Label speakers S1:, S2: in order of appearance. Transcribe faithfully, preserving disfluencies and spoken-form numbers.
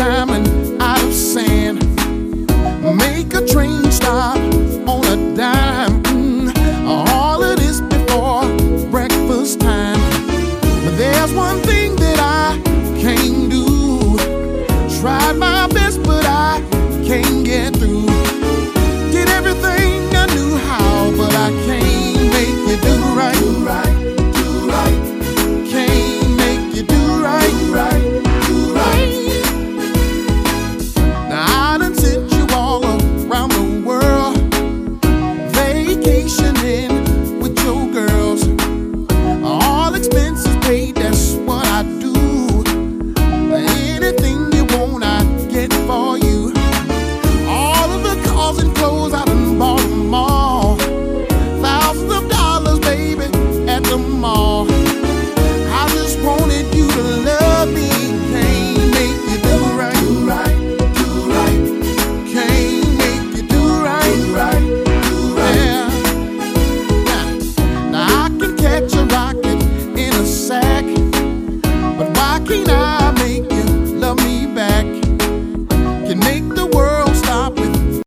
S1: diamond out of sand. Make a train stop on a dime. Mm, all of this before breakfast time. But there's one thing that I can't do. Tried my best, but I can't get through.